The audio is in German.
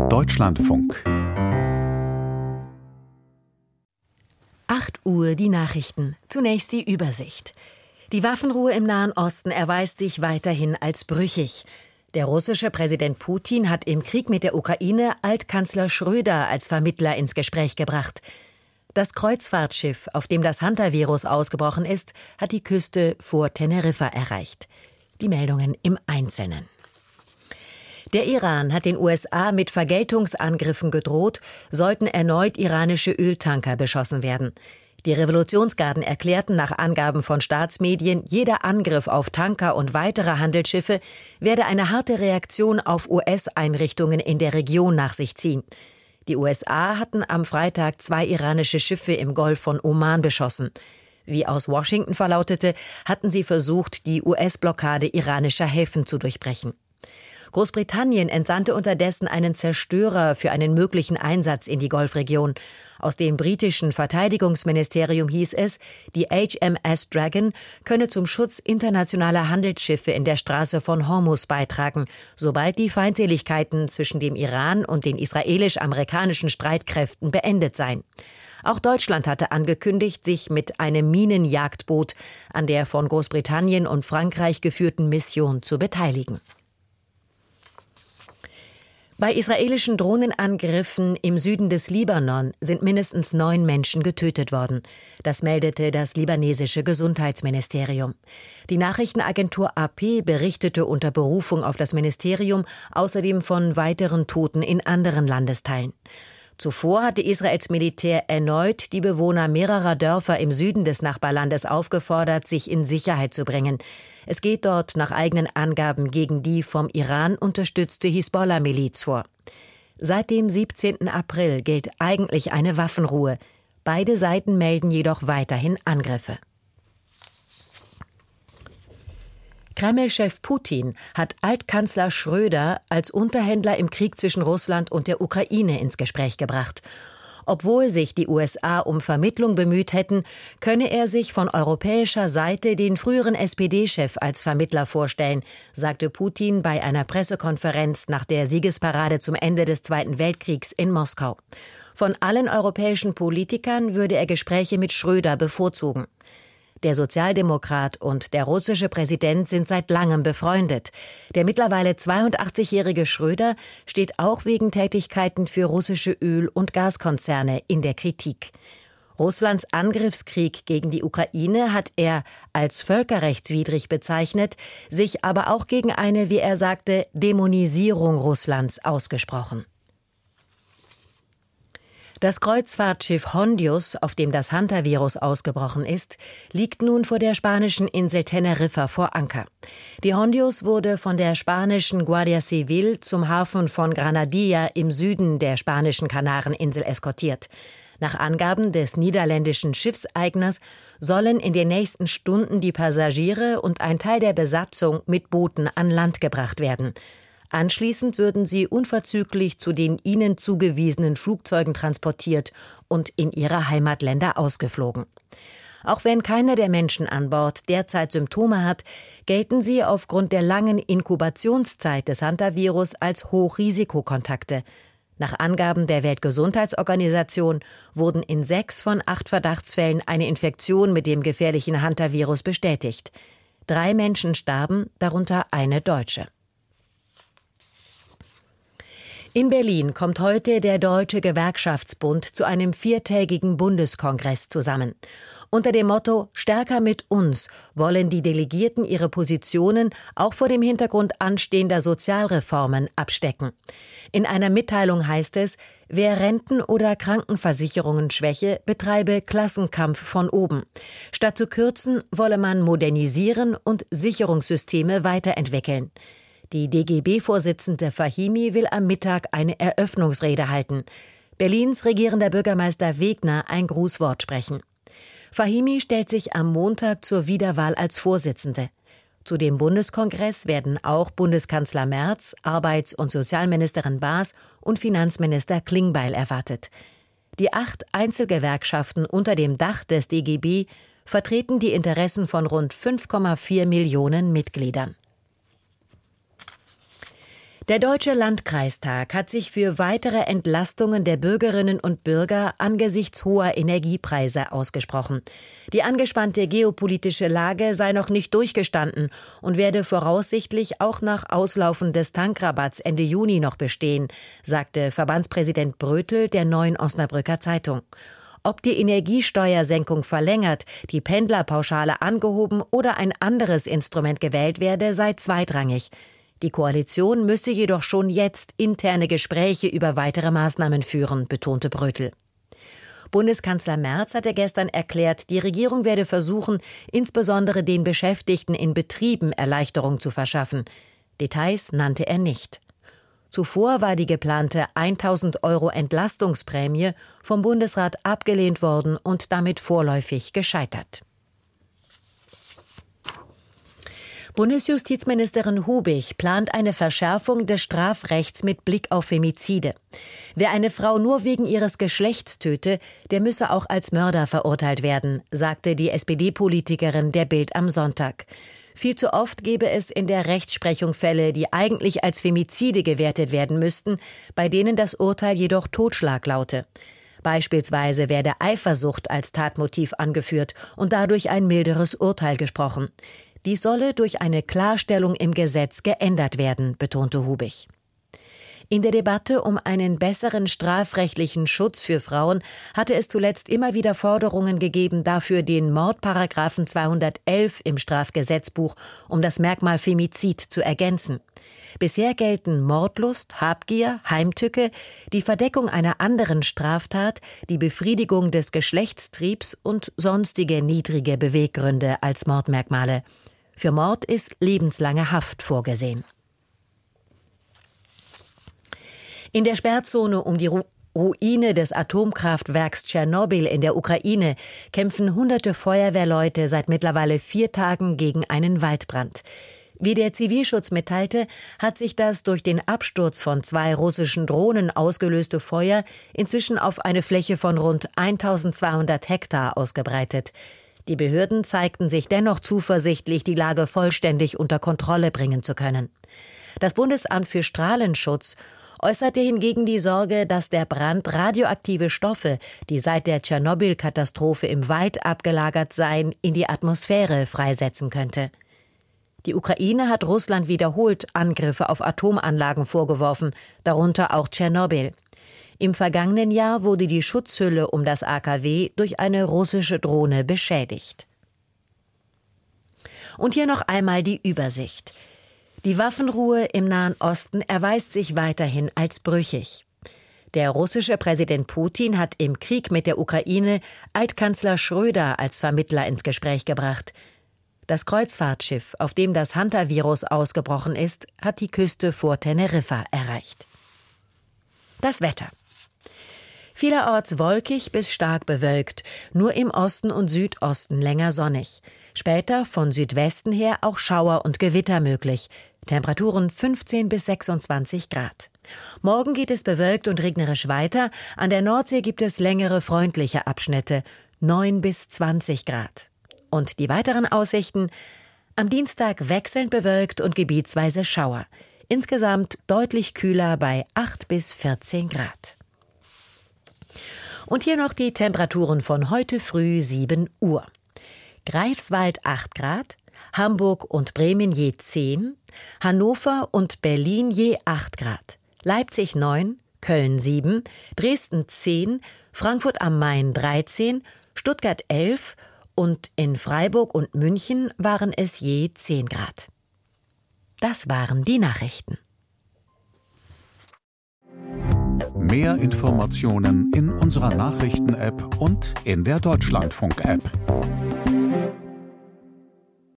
Deutschlandfunk. 8 Uhr die Nachrichten. Zunächst die Übersicht. Die Waffenruhe im Nahen Osten erweist sich weiterhin als brüchig. Der russische Präsident Putin hat im Krieg mit der Ukraine Altkanzler Schröder als Vermittler ins Gespräch gebracht. Das Kreuzfahrtschiff, auf dem das Hantavirus ausgebrochen ist, hat die Küste vor Teneriffa erreicht. Die Meldungen im Einzelnen. Der Iran hat den USA mit Vergeltungsangriffen gedroht, sollten erneut iranische Öltanker beschossen werden. Die Revolutionsgarden erklärten nach Angaben von Staatsmedien, jeder Angriff auf Tanker und weitere Handelsschiffe werde eine harte Reaktion auf US-Einrichtungen in der Region nach sich ziehen. Die USA hatten am Freitag 2 iranische Schiffe im Golf von Oman beschossen. Wie aus Washington verlautete, hatten sie versucht, die US-Blockade iranischer Häfen zu durchbrechen. Großbritannien entsandte unterdessen einen Zerstörer für einen möglichen Einsatz in die Golfregion. Aus dem britischen Verteidigungsministerium hieß es, die HMS Dragon könne zum Schutz internationaler Handelsschiffe in der Straße von Hormuz beitragen, sobald die Feindseligkeiten zwischen dem Iran und den israelisch-amerikanischen Streitkräften beendet seien. Auch Deutschland hatte angekündigt, sich mit einem Minenjagdboot an der von Großbritannien und Frankreich geführten Mission zu beteiligen. Bei israelischen Drohnenangriffen im Süden des Libanon sind mindestens 9 Menschen getötet worden. Das meldete das libanesische Gesundheitsministerium. Die Nachrichtenagentur AP berichtete unter Berufung auf das Ministerium außerdem von weiteren Toten in anderen Landesteilen. Zuvor hatte Israels Militär erneut die Bewohner mehrerer Dörfer im Süden des Nachbarlandes aufgefordert, sich in Sicherheit zu bringen. Es geht dort nach eigenen Angaben gegen die vom Iran unterstützte Hisbollah-Miliz vor. Seit dem 17. April gilt eigentlich eine Waffenruhe. Beide Seiten melden jedoch weiterhin Angriffe. Kreml-Chef Putin hat Altkanzler Schröder als Unterhändler im Krieg zwischen Russland und der Ukraine ins Gespräch gebracht. Obwohl sich die USA um Vermittlung bemüht hätten, könne er sich von europäischer Seite den früheren SPD-Chef als Vermittler vorstellen, sagte Putin bei einer Pressekonferenz nach der Siegesparade zum Ende des Zweiten Weltkriegs in Moskau. Von allen europäischen Politikern würde er Gespräche mit Schröder bevorzugen. Der Sozialdemokrat und der russische Präsident sind seit langem befreundet. Der mittlerweile 82-jährige Schröder steht auch wegen Tätigkeiten für russische Öl- und Gaskonzerne in der Kritik. Russlands Angriffskrieg gegen die Ukraine hat er als völkerrechtswidrig bezeichnet, sich aber auch gegen eine, wie er sagte, Dämonisierung Russlands ausgesprochen. Das Kreuzfahrtschiff Hondius, auf dem das Hantavirus ausgebrochen ist, liegt nun vor der spanischen Insel Teneriffa vor Anker. Die Hondius wurde von der spanischen Guardia Civil zum Hafen von Granadilla im Süden der spanischen Kanareninsel eskortiert. Nach Angaben des niederländischen Schiffseigners sollen in den nächsten Stunden die Passagiere und ein Teil der Besatzung mit Booten an Land gebracht werden. Anschließend würden sie unverzüglich zu den ihnen zugewiesenen Flugzeugen transportiert und in ihre Heimatländer ausgeflogen. Auch wenn keiner der Menschen an Bord derzeit Symptome hat, gelten sie aufgrund der langen Inkubationszeit des Hantavirus als Hochrisikokontakte. Nach Angaben der Weltgesundheitsorganisation wurden in 6 von 8 Verdachtsfällen eine Infektion mit dem gefährlichen Hantavirus bestätigt. 3 Menschen starben, darunter eine Deutsche. In Berlin kommt heute der Deutsche Gewerkschaftsbund zu einem 4-tägigen Bundeskongress zusammen. Unter dem Motto »Stärker mit uns« wollen die Delegierten ihre Positionen auch vor dem Hintergrund anstehender Sozialreformen abstecken. In einer Mitteilung heißt es, wer Renten- oder Krankenversicherungen schwäche, betreibe Klassenkampf von oben. Statt zu kürzen, wolle man modernisieren und Sicherungssysteme weiterentwickeln. Die DGB-Vorsitzende Fahimi will am Mittag eine Eröffnungsrede halten. Berlins regierender Bürgermeister Wegner ein Grußwort sprechen. Fahimi stellt sich am Montag zur Wiederwahl als Vorsitzende. Zu dem Bundeskongress werden auch Bundeskanzler Merz, Arbeits- und Sozialministerin Baas und Finanzminister Klingbeil erwartet. Die 8 Einzelgewerkschaften unter dem Dach des DGB vertreten die Interessen von rund 5,4 Millionen Mitgliedern. Der Deutsche Landkreistag hat sich für weitere Entlastungen der Bürgerinnen und Bürger angesichts hoher Energiepreise ausgesprochen. Die angespannte geopolitische Lage sei noch nicht durchgestanden und werde voraussichtlich auch nach Auslaufen des Tankrabatts Ende Juni noch bestehen, sagte Verbandspräsident Brötel der Neuen Osnabrücker Zeitung. Ob die Energiesteuersenkung verlängert, die Pendlerpauschale angehoben oder ein anderes Instrument gewählt werde, sei zweitrangig. Die Koalition müsse jedoch schon jetzt interne Gespräche über weitere Maßnahmen führen, betonte Brötel. Bundeskanzler Merz hatte gestern erklärt, die Regierung werde versuchen, insbesondere den Beschäftigten in Betrieben Erleichterung zu verschaffen. Details nannte er nicht. Zuvor war die geplante 1.000 € Entlastungsprämie vom Bundesrat abgelehnt worden und damit vorläufig gescheitert. Bundesjustizministerin Hubig plant eine Verschärfung des Strafrechts mit Blick auf Femizide. Wer eine Frau nur wegen ihres Geschlechts töte, der müsse auch als Mörder verurteilt werden, sagte die SPD-Politikerin der Bild am Sonntag. Viel zu oft gebe es in der Rechtsprechung Fälle, die eigentlich als Femizide gewertet werden müssten, bei denen das Urteil jedoch Totschlag laute. Beispielsweise werde Eifersucht als Tatmotiv angeführt und dadurch ein milderes Urteil gesprochen. Dies solle durch eine Klarstellung im Gesetz geändert werden, betonte Hubig. In der Debatte um einen besseren strafrechtlichen Schutz für Frauen hatte es zuletzt immer wieder Forderungen gegeben, dafür den Mordparagraphen 211 im Strafgesetzbuch um das Merkmal Femizid zu ergänzen. Bisher gelten Mordlust, Habgier, Heimtücke, die Verdeckung einer anderen Straftat, die Befriedigung des Geschlechtstriebs und sonstige niedrige Beweggründe als Mordmerkmale. Für Mord ist lebenslange Haft vorgesehen. In der Sperrzone um die Ruine des Atomkraftwerks Tschernobyl in der Ukraine kämpfen hunderte Feuerwehrleute seit mittlerweile 4 Tagen gegen einen Waldbrand. Wie der Zivilschutz mitteilte, hat sich das durch den Absturz von 2 russischen Drohnen ausgelöste Feuer inzwischen auf eine Fläche von rund 1200 Hektar ausgebreitet. Die Behörden zeigten sich dennoch zuversichtlich, die Lage vollständig unter Kontrolle bringen zu können. Das Bundesamt für Strahlenschutz äußerte hingegen die Sorge, dass der Brand radioaktive Stoffe, die seit der Tschernobyl-Katastrophe im Wald abgelagert seien, in die Atmosphäre freisetzen könnte. Die Ukraine hat Russland wiederholt Angriffe auf Atomanlagen vorgeworfen, darunter auch Tschernobyl. Im vergangenen Jahr wurde die Schutzhülle um das AKW durch eine russische Drohne beschädigt. Und hier noch einmal die Übersicht. Die Waffenruhe im Nahen Osten erweist sich weiterhin als brüchig. Der russische Präsident Putin hat im Krieg mit der Ukraine Altkanzler Schröder als Vermittler ins Gespräch gebracht. Das Kreuzfahrtschiff, auf dem das Hantavirus ausgebrochen ist, hat die Küste vor Teneriffa erreicht. Das Wetter. Vielerorts wolkig bis stark bewölkt, nur im Osten und Südosten länger sonnig. Später von Südwesten her auch Schauer und Gewitter möglich. Temperaturen 15 bis 26 Grad. Morgen geht es bewölkt und regnerisch weiter. An der Nordsee gibt es längere freundliche Abschnitte, 9 bis 20 Grad. Und die weiteren Aussichten? Am Dienstag wechselnd bewölkt und gebietsweise Schauer. Insgesamt deutlich kühler bei 8 bis 14 Grad. Und hier noch die Temperaturen von heute früh 7 Uhr. Greifswald 8 Grad, Hamburg und Bremen je 10, Hannover und Berlin je 8 Grad, Leipzig 9, Köln 7, Dresden 10, Frankfurt am Main 13, Stuttgart 11 und in Freiburg und München waren es je 10 Grad. Das waren die Nachrichten. Mehr Informationen in unserer Nachrichten-App und in der Deutschlandfunk-App.